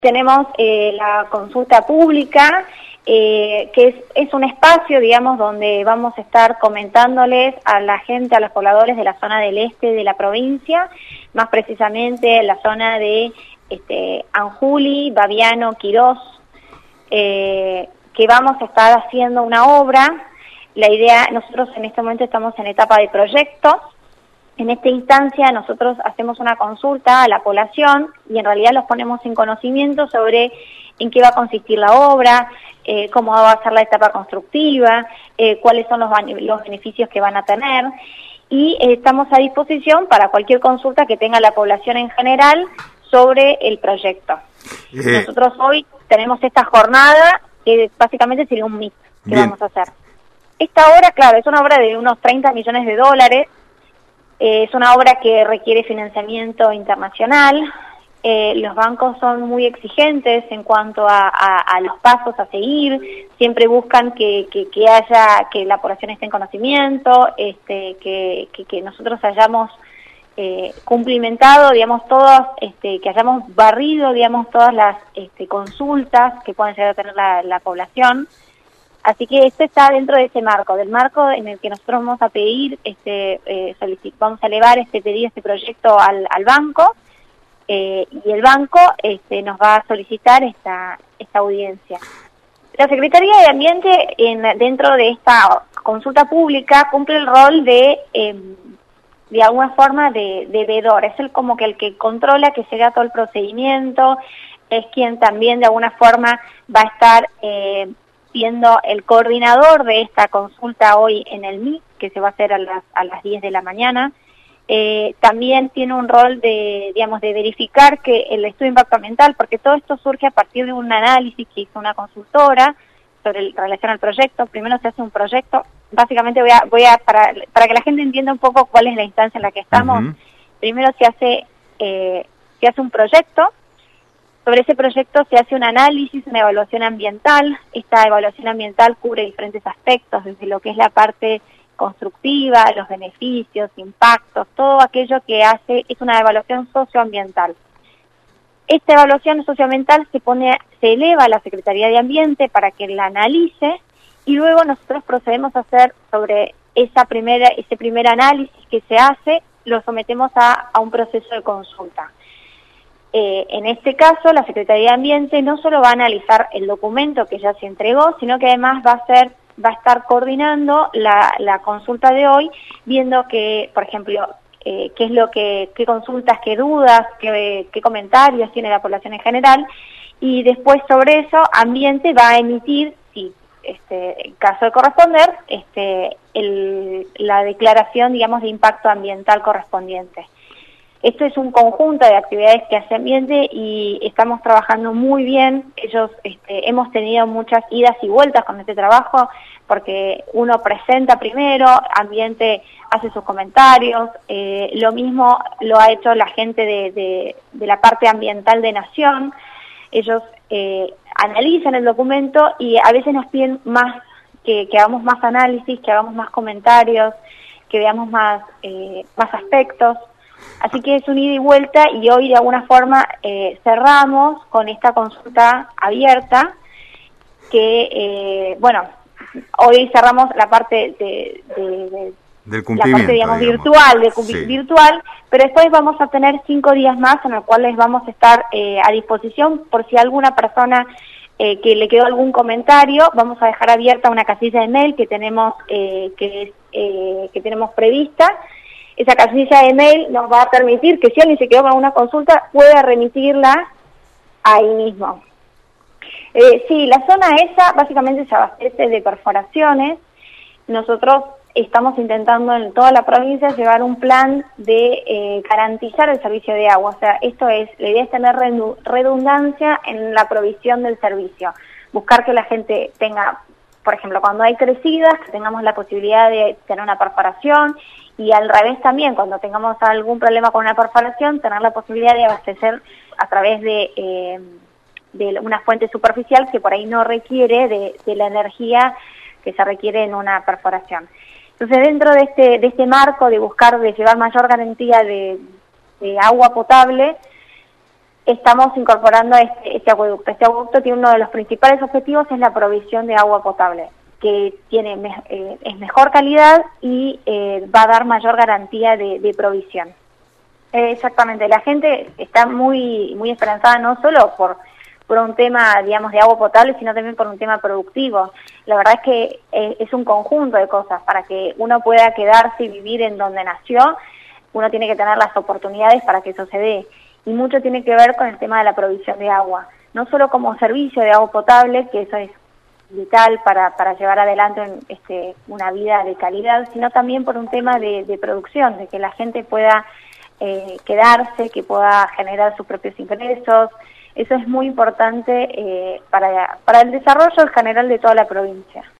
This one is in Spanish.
Tenemos la consulta pública, que es un espacio, digamos, donde vamos a estar comentándoles a la gente, a los pobladores de la zona del este de la provincia, más precisamente la zona de Anjuli, Baviano, Quirós, que vamos a estar haciendo una obra. La idea, nosotros en este momento estamos en etapa de proyecto. En esta instancia nosotros hacemos una consulta a la población y en realidad los ponemos en conocimiento sobre en qué va a consistir la obra, cómo va a ser la etapa constructiva, cuáles son los beneficios que van a tener, y estamos a disposición para cualquier consulta que tenga la población en general sobre el proyecto. Nosotros hoy tenemos esta jornada que básicamente sería un mix que vamos a hacer. Esta obra, claro, es una obra de unos 30 millones de dólares. Es una obra que requiere financiamiento internacional. Los bancos son muy exigentes en cuanto a los pasos a seguir. Siempre buscan que la población esté en conocimiento, que nosotros hayamos cumplimentado, digamos, que hayamos barrido, digamos, todas las consultas que pueden llegar a tener la población. Así que esto está dentro de ese marco, del marco en el que nosotros vamos a pedir, vamos a elevar este pedido, este proyecto al banco, y el banco nos va a solicitar esta audiencia. La Secretaría de Ambiente, dentro de esta consulta pública, cumple el rol de alguna forma de vedor. Es como que el que controla que se haga todo el procedimiento, es quien también de alguna forma va a estar siendo el coordinador de esta consulta hoy en el MIC, que se va a hacer a las 10 de la mañana. También tiene un rol de verificar que el estudio de impacto ambiental, porque todo esto surge a partir de un análisis que hizo una consultora sobre relación al proyecto. Primero se hace un proyecto, básicamente para que la gente entienda un poco cuál es la instancia en la que estamos. Primero se hace un proyecto. Sobre ese proyecto se hace un análisis, una evaluación ambiental. Esta evaluación ambiental cubre diferentes aspectos, desde lo que es la parte constructiva, los beneficios, impactos, todo aquello que es una evaluación socioambiental. Esta evaluación socioambiental se eleva a la Secretaría de Ambiente para que la analice, y luego nosotros procedemos a hacer sobre ese primer análisis que se hace, lo sometemos a un proceso de consulta. En este caso, la Secretaría de Ambiente no solo va a analizar el documento que ya se entregó, sino que además va a estar coordinando la consulta de hoy, viendo que, por ejemplo, qué consultas, qué dudas, qué comentarios tiene la población en general, y después sobre eso, Ambiente va a emitir, en caso de corresponder, la declaración, digamos, de impacto ambiental correspondiente. Esto es un conjunto de actividades que hace Ambiente y estamos trabajando muy bien. Hemos tenido muchas idas y vueltas con este trabajo, porque uno presenta primero, Ambiente hace sus comentarios, lo mismo lo ha hecho la gente de la parte ambiental de Nación. Ellos analizan el documento y a veces nos piden más, que hagamos más análisis, que hagamos más comentarios, que veamos más aspectos. Así que es un ida y vuelta, y hoy de alguna forma cerramos con esta consulta abierta que, hoy cerramos la parte del cumplimiento, digamos, virtual, pero después vamos a tener 5 días más en los cuales vamos a estar a disposición por si alguna persona que le quedó algún comentario. Vamos a dejar abierta una casilla de mail que tenemos prevista. Esa casilla de mail nos va a permitir que si alguien se quedó con una consulta pueda remitirla ahí mismo. Sí, la zona esa básicamente se abastece de perforaciones. Nosotros estamos intentando en toda la provincia llevar un plan de garantizar el servicio de agua. O sea, la idea es tener redundancia en la provisión del servicio. Buscar que la gente tenga, por ejemplo, cuando hay crecidas, que tengamos la posibilidad de tener una perforación, y al revés también, cuando tengamos algún problema con una perforación, tener la posibilidad de abastecer a través de una fuente superficial que por ahí no requiere de la energía que se requiere en una perforación. Entonces, dentro de este marco de llevar mayor garantía de agua potable, estamos incorporando este acueducto. Este acueducto tiene uno de los principales objetivos, es la provisión de agua potable, que tiene es mejor calidad y va a dar mayor garantía de provisión. Exactamente, la gente está muy esperanzada no solo por un tema, digamos, de agua potable, sino también por un tema productivo. La verdad es que es un conjunto de cosas. Para que uno pueda quedarse y vivir en donde nació, uno tiene que tener las oportunidades para que eso se dé. Y mucho tiene que ver con el tema de la provisión de agua. No solo como servicio de agua potable, que eso es vital para llevar adelante una vida de calidad, sino también por un tema de producción, de que la gente pueda quedarse, que pueda generar sus propios ingresos. Eso es muy importante para el desarrollo en general de toda la provincia.